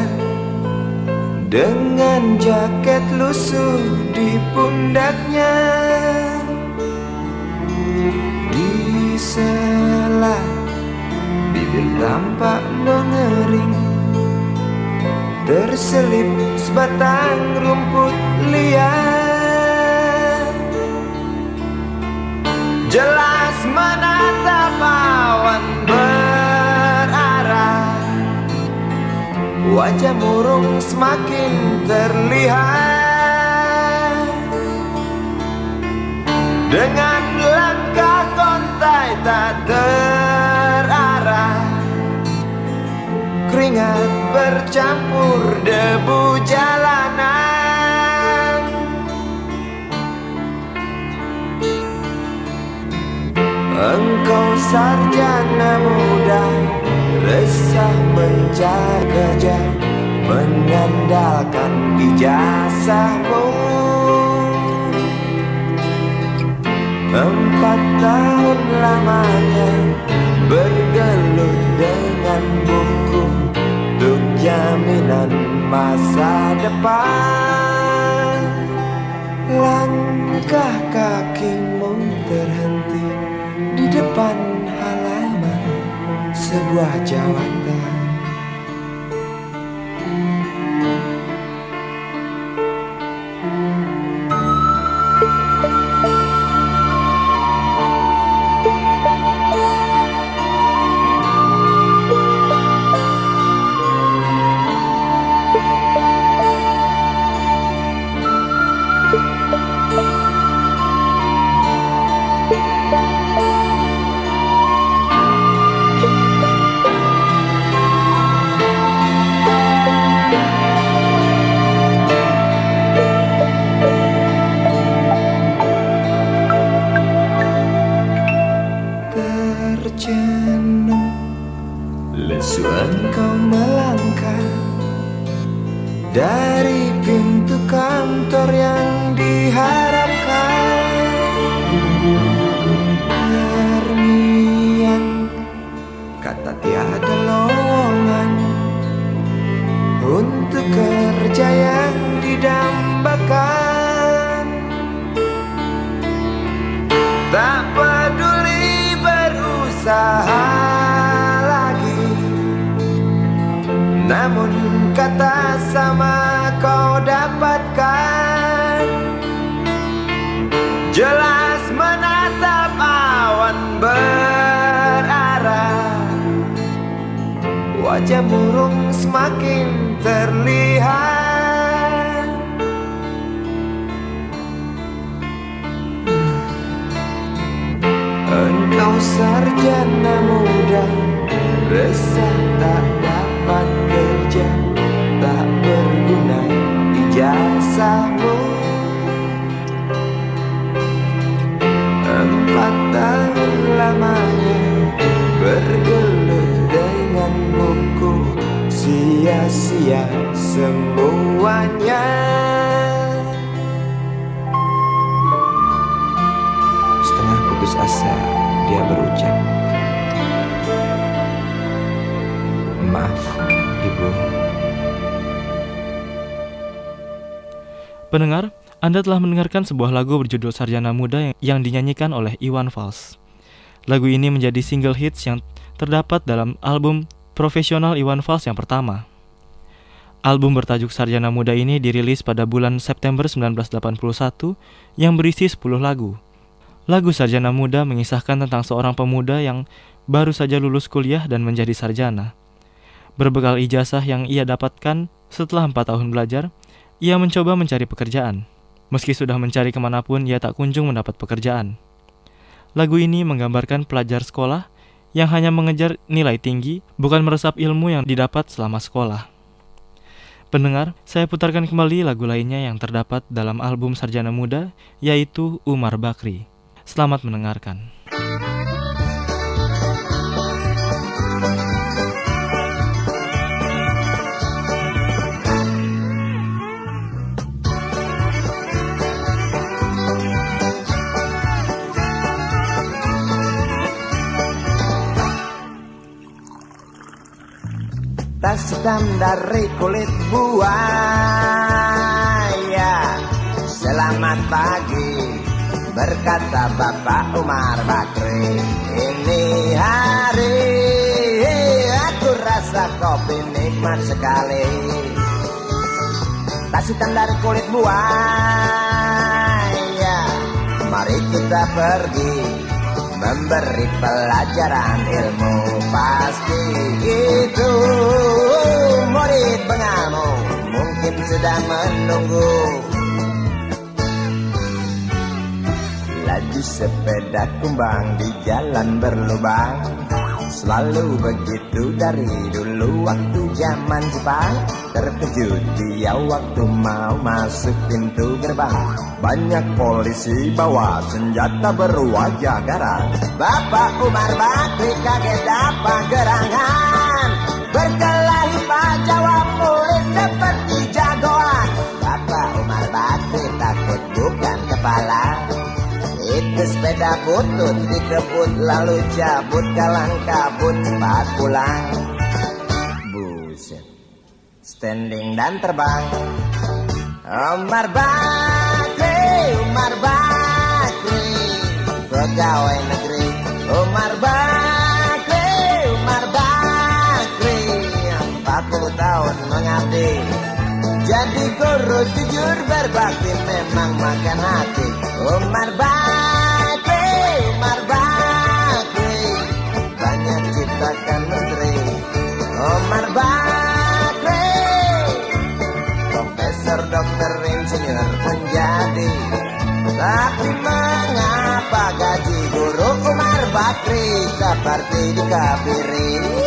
dengan jaket lusuh di pundaknya, di sela bibir tampak mengering, terselip sebatang rumput liar. Jelas menatap wajah murung semakin terlihat. Dengan langkah kontai tak terarah, keringat bercampur debu jalanan. Engkau sarjana muda, resah mencari kerja, mengandalkan ijazahmu. Empat tahun lamanya bergelut dengan buku untuk jaminan masa depan. Langkah kakimu terhenti di depan halaman sebuah jawatan. Lesu engkau melangkah dari pintu kantor yang diharapkan. Terngiang kata tiada lowongan untuk kerja yang didambakan. Tak peduli berusaha, namun kata sama kau dapatkan. Jelas menatap awan berarah, wajah murung semakin terlihat. Engkau sarjana muda, resah tak dapat kerja, tak berguna ijazahmu. Empat tahun lamanya bergelut dengan buku, sia-sia semuanya. Setengah putus asa dia berucap, maaf, Ibu. Pendengar, Anda telah mendengarkan sebuah lagu berjudul Sarjana Muda yang, yang dinyanyikan oleh Iwan Fals. Lagu ini menjadi single hits yang terdapat dalam album profesional Iwan Fals yang pertama. Album bertajuk Sarjana Muda ini dirilis pada bulan September sembilan belas delapan puluh satu yang berisi sepuluh lagu. Lagu Sarjana Muda mengisahkan tentang seorang pemuda yang baru saja lulus kuliah dan menjadi sarjana. Berbekal ijazah yang ia dapatkan setelah empat tahun belajar, ia mencoba mencari pekerjaan. Meski sudah mencari kemanapun, ia tak kunjung mendapat pekerjaan. Lagu ini menggambarkan pelajar sekolah yang hanya mengejar nilai tinggi, bukan meresap ilmu yang didapat selama sekolah. Pendengar, saya putarkan kembali lagu lainnya yang terdapat dalam album Sarjana Muda, yaitu Umar Bakri. Selamat mendengarkan. Tas hitam dari kulit buaya, selamat pagi, berkata Bapak Umar Bakri. Ini hari aku rasa kopi nikmat sekali. Tas hitam dari kulit buaya, mari kita pergi memberi pelajaran ilmu. Pasti itu murid bengamu mungkin sedang menunggu. Laju sepeda kumbang di jalan berlubang, selalu begitu dari dulu waktu zaman Jepang. Terkejut dia waktu mau masuk pintu gerbang, banyak polisi bawa senjata berwajah garang. Bapak Umar Bakri kaget dapat gerangan, berkelahi Pak jawab murid seperti jagoan. Bapak Umar Bakri takut bukan kepala, itu sepeda butut dikebut lalu cabut kalang kabut cepat pulang. Buset, standing dan terbang. Umar Bakri, Umar Bakri, pegawai negeri. Umar Bakri, Umar Bakri, empat puluh tahun mengabdi. Jadi guru jujur berbakti memang makan hati. Umar Bakri, Umar Bakri, banyak ciptakan menteri. Umar Bakri, profesor, dokter, insinyur menjadi. Tapi mengapa gaji guru Umar Bakri seperti dikabiri?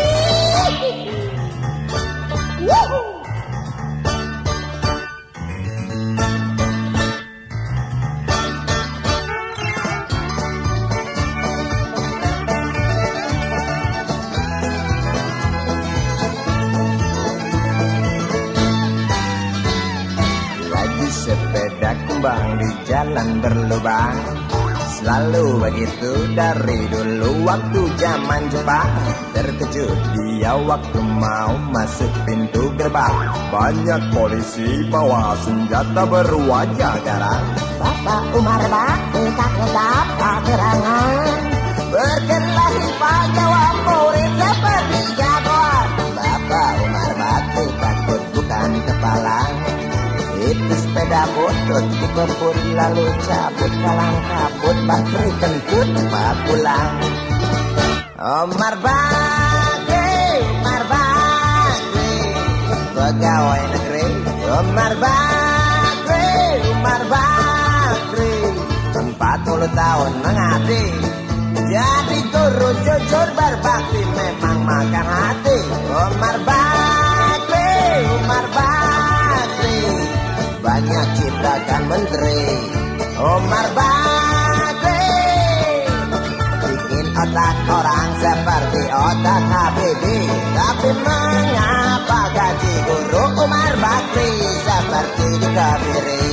Sepeda kumbang di jalan berlubang, selalu begitu dari dulu waktu zaman Jepang. Terkejut dia waktu mau masuk pintu gerbang, banyak polisi bawa senjata berwajah garang. Bapak Umar Bakri takut dapat gerangan, berkelahi Pak jawab murid seperti jagoan. Bapak Umar Bakri takut bukan kepala, itu sepeda butut dikebut lalu cabut kalang kabut. Bakri kentut cepat pulang. Umar Bakri, Umar Bakri, pegawai negeri. Umar Bakri, Umar Bakri, empat puluh tahun mengabdi. Jadi guru jujur berbakti memang makan hati. Umar Bakri, Umar Bakri, banyak ciptakan menteri. Umar Bakri, bikin otak orang seperti otak Habibie. Tapi mengapa gaji guru Umar Bakri seperti dikabiri?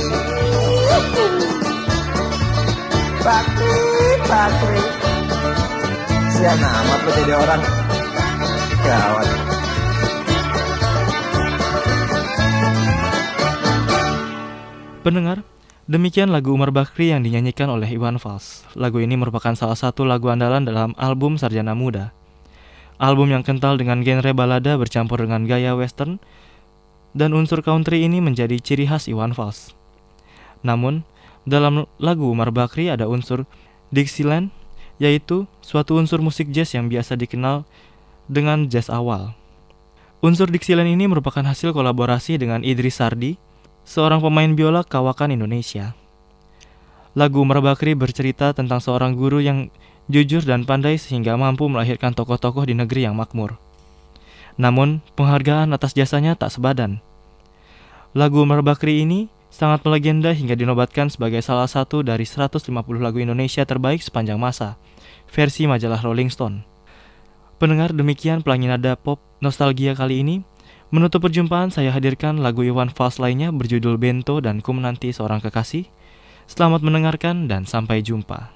Bakri, Bakri, siapa amat menjadi orang gawat. Pendengar, demikian lagu Umar Bakri yang dinyanyikan oleh Iwan Fals. Lagu ini merupakan salah satu lagu andalan dalam album Sarjana Muda. Album yang kental dengan genre balada bercampur dengan gaya western, dan unsur country ini menjadi ciri khas Iwan Fals. Namun, dalam lagu Umar Bakri ada unsur Dixieland, yaitu suatu unsur musik jazz yang biasa dikenal dengan jazz awal. Unsur Dixieland ini merupakan hasil kolaborasi dengan Idris Sardi, seorang pemain biola kawakan Indonesia. Lagu Umar Bakri bercerita tentang seorang guru yang jujur dan pandai sehingga mampu melahirkan tokoh-tokoh di negeri yang makmur. Namun, penghargaan atas jasanya tak sebadan. Lagu Umar Bakri ini sangat melegenda hingga dinobatkan sebagai salah satu dari seratus lima puluh lagu Indonesia terbaik sepanjang masa, versi majalah Rolling Stone. Pendengar, demikian Pelangi Nada Pop Nostalgia kali ini. Menutup perjumpaan, saya hadirkan lagu Iwan Fals lainnya berjudul Bento dan Ku Menanti Seorang Kekasih. Selamat mendengarkan dan sampai jumpa.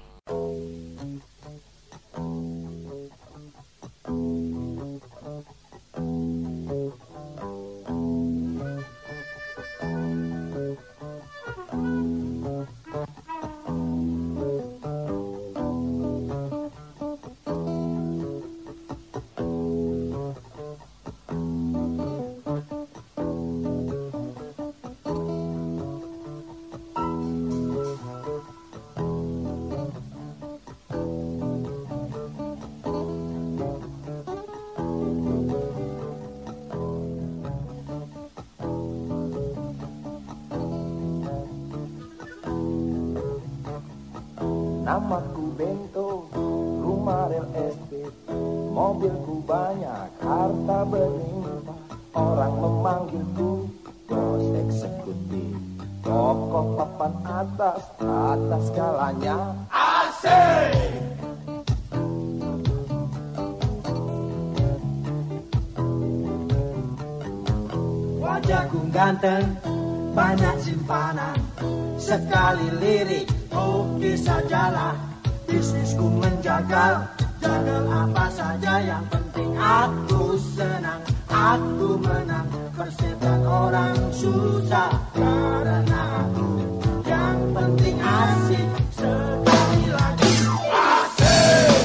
Namaku Bento, rumah real estate, mobilku banyak, harta berlimpah. Orang memanggilku bos eksekutif, tokoh papan atas, atas skalanya asik. Wajahku ganteng, banyak simpanan, sekali lirik, oke sajalah. Bisnisku menjagal, jagal apa saja, yang penting aku senang, aku menang. Persetan orang susah, karena aku yang penting asik. Sekali lagi asik.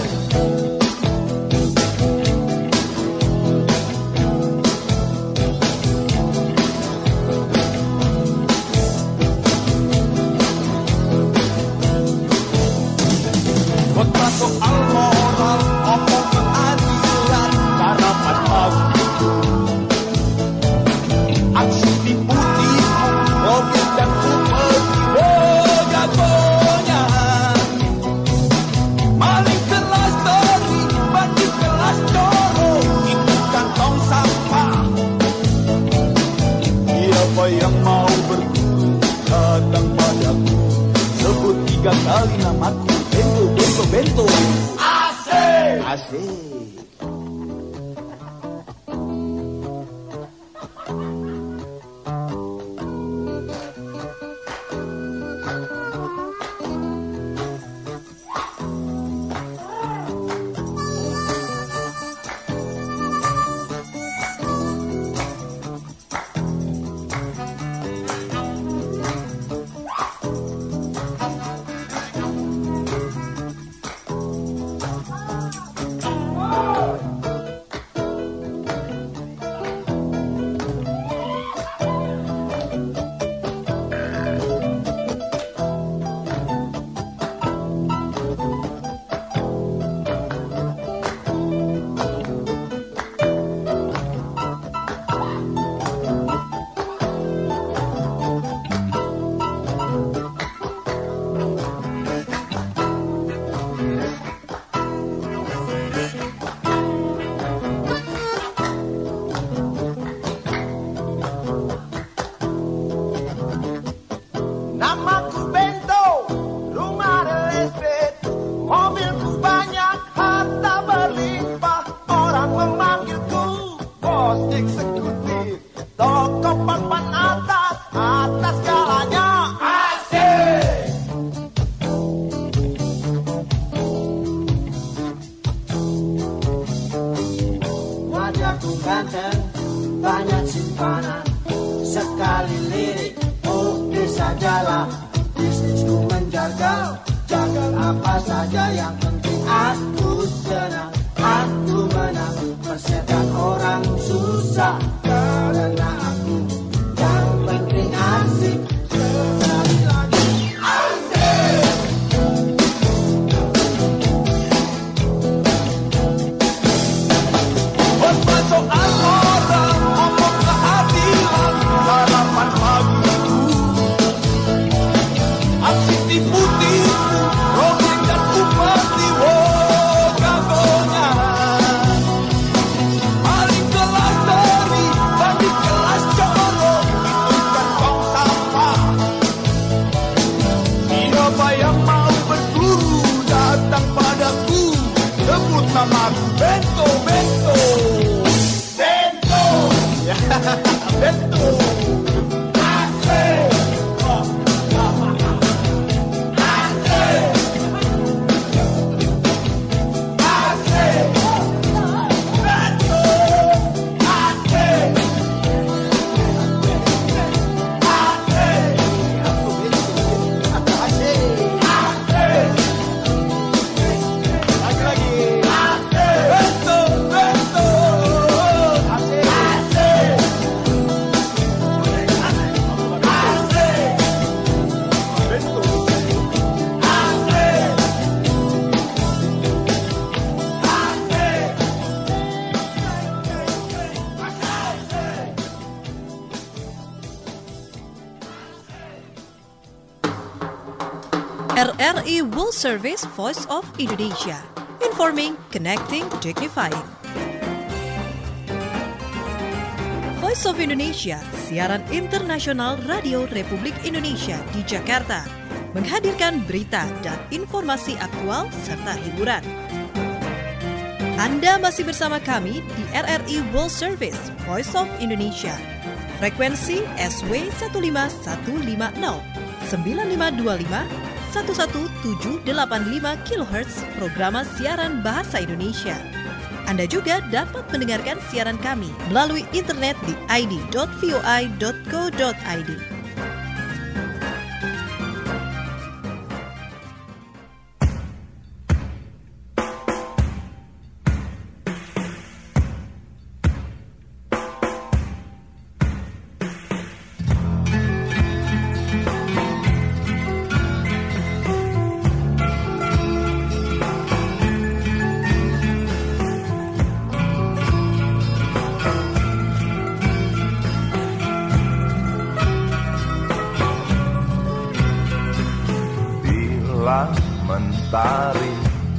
Kota soal moral, omong keadilan, harapan aku. Aksi tipu tipu, mobil dan kupel, oh jagonya. Maling kelas teri, bandit kelas coro, itu kantong sampah. Siapa yang mau berguru, datang padaku. Sebut tiga kali namaku, Bento, Bento, Bento. Asik, asik. Lagi-lagi. Bento. R I World Service Voice of Indonesia. Informing, connecting, dignifying. Voice of Indonesia, siaran internasional Radio Republik Indonesia di Jakarta, menghadirkan berita dan informasi aktual serta hiburan. Anda masih bersama kami di R R I World Service Voice of Indonesia. Frekuensi S W satu lima satu lima nol, sembilan lima dua lima, satu satu tujuh delapan lima kilohertz programa siaran bahasa Indonesia. Anda juga dapat mendengarkan siaran kami melalui internet di i d dot voi dot co dot i d. Mentari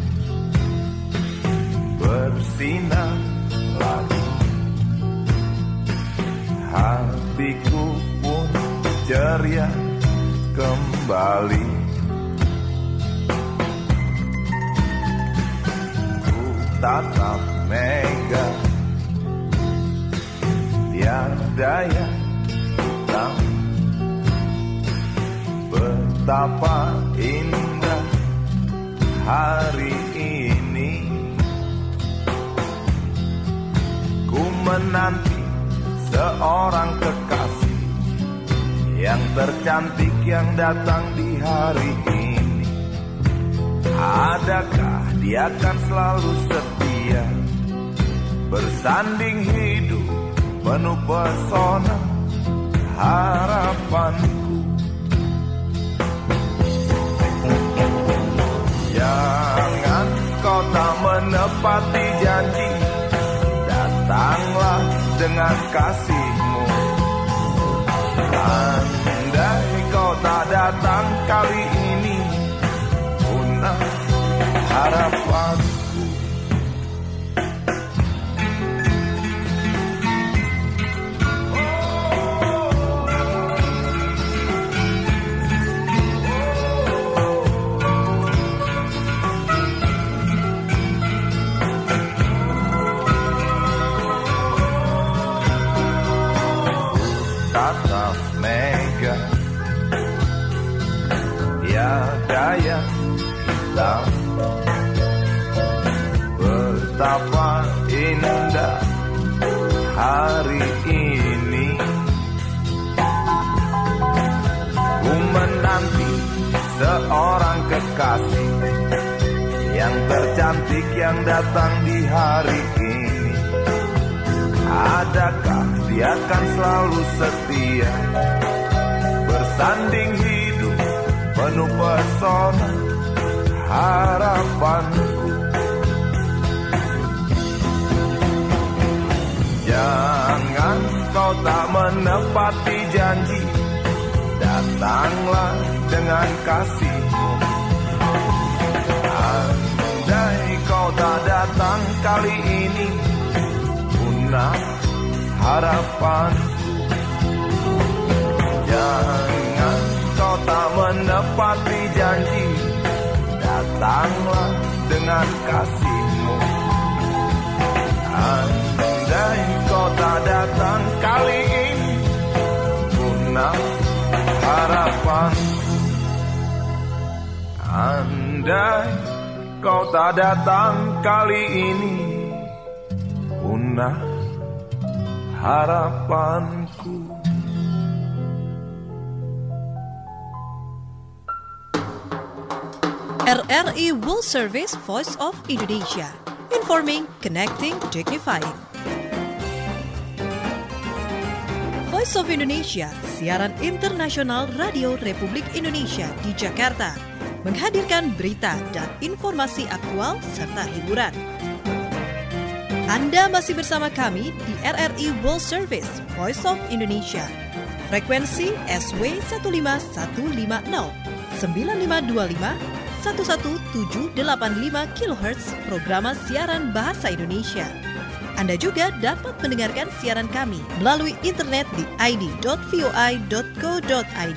bersinar lagi, hatiku pun ceria kembali. Ku tatap mega, tiada yang hitam, betapa indah hari ini. Ku menanti seorang kekasih yang tercantik yang datang di hari ini. Adakah dia akan selalu setia, bersanding hidup penuh pesona harapanku. Jangan kau tak menepati janji, datanglah dengan kasihmu. Andai kau tak datang kali ini, punah harapanku. Tatap mega, tiada yang hitam, betapa indah hari ini. Ku menanti seorang kekasih yang tercantik yang datang di hari ini. Adakah dia akan selalu setia, bersanding hidup penuh pesona harapanku. Jangan kau tak menepati janji, datanglah dengan kasihmu. Andai kau tak datang kali ini, punah harapanku. Jangan kau tak menepati janji, datanglah dengan kasihmu. Andai kau tak datang kali ini, punah harapanku. Andai kau tak datang kali ini, punah harapanku. R R I World Service Voice of Indonesia. Informing, connecting, dignifying. Voice of Indonesia, siaran internasional Radio Republik Indonesia di Jakarta, menghadirkan berita dan informasi aktual serta hiburan. Anda masih bersama kami di R R I World Service Voice of Indonesia. Frekuensi S W satu lima satu lima nol, sembilan lima dua lima, satu tujuh delapan lima kilohertz programa siaran bahasa Indonesia. Anda juga dapat mendengarkan siaran kami melalui internet di i d dot voi dot co dot i d.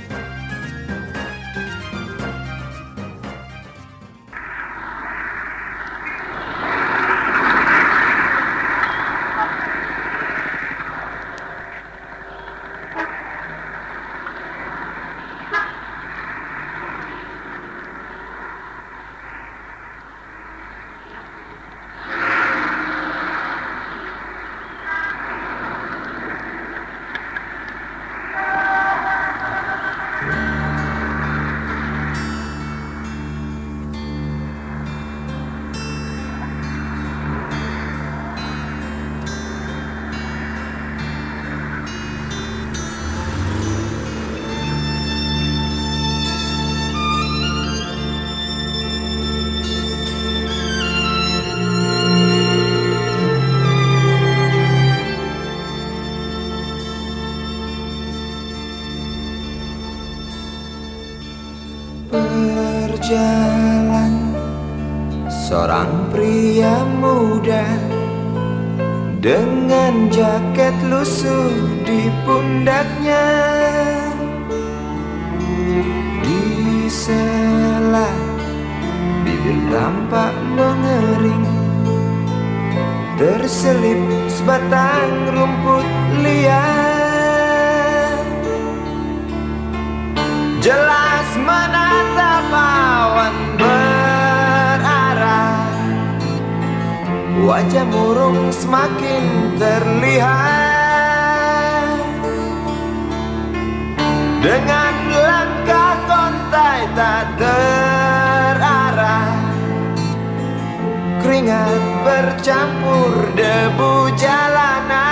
Berjalan seorang pria muda dengan jaket lusuh di pundaknya. Di sela bibir tampak mengering, terselip sebatang rumput liar. Jelas menatap awan berarah, wajah murung semakin terlihat. Dengan langkah kontai tak terarah, keringat bercampur debu jalanan.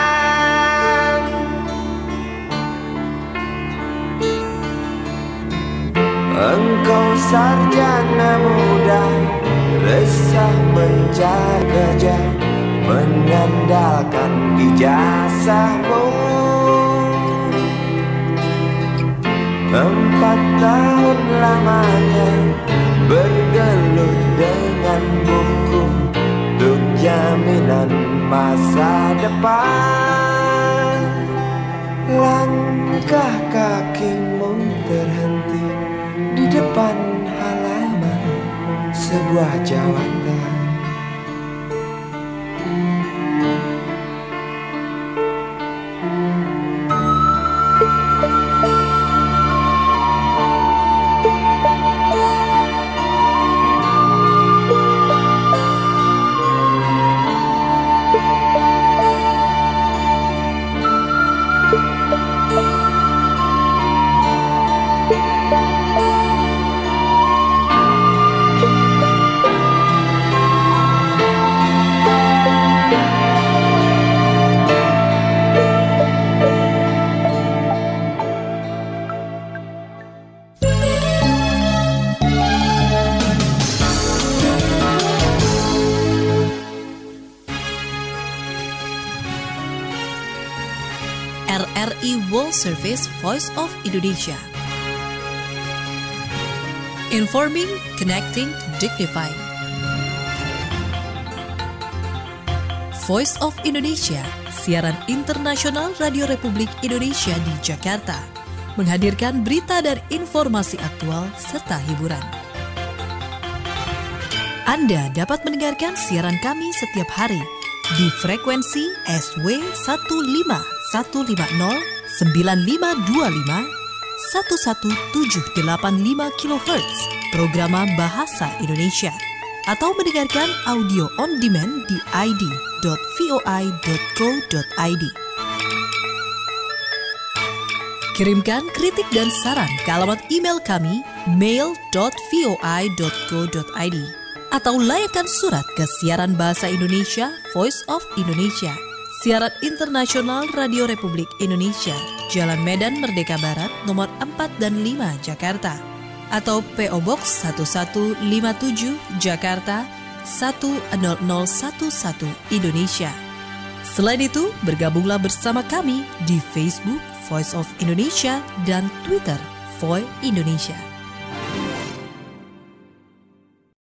Engkau sarjana muda, resah mencari kerja, mengandalkan ijazahmu. Empat tahun lamanya bergelut dengan buku untuk jaminan masa depan. Langkah kakimu terhenti di depan halaman sebuah jawatan. R R I World Service Voice of Indonesia. Informing, connecting, dignifying. Voice of Indonesia, siaran internasional Radio Republik Indonesia di Jakarta, menghadirkan berita dan informasi aktual serta hiburan. Anda dapat mendengarkan siaran kami setiap hari di frekuensi S W satu lima satu lima nol sembilan lima dua lima satu satu tujuh delapan lima kilohertz program bahasa Indonesia, atau mendengarkan audio on demand di i d dot voi dot co dot i d. Kirimkan kritik dan saran ke alamat email kami mail dot voi dot co dot i d atau layangkan surat ke siaran bahasa Indonesia Voice of Indonesia, siaran internasional Radio Republik Indonesia, Jalan Medan Merdeka Barat nomor empat dan lima Jakarta, atau P O Box satu satu lima tujuh Jakarta satu nol nol satu satu Indonesia. Selain itu, bergabunglah bersama kami di Facebook Voice of Indonesia dan Twitter Voi Indonesia.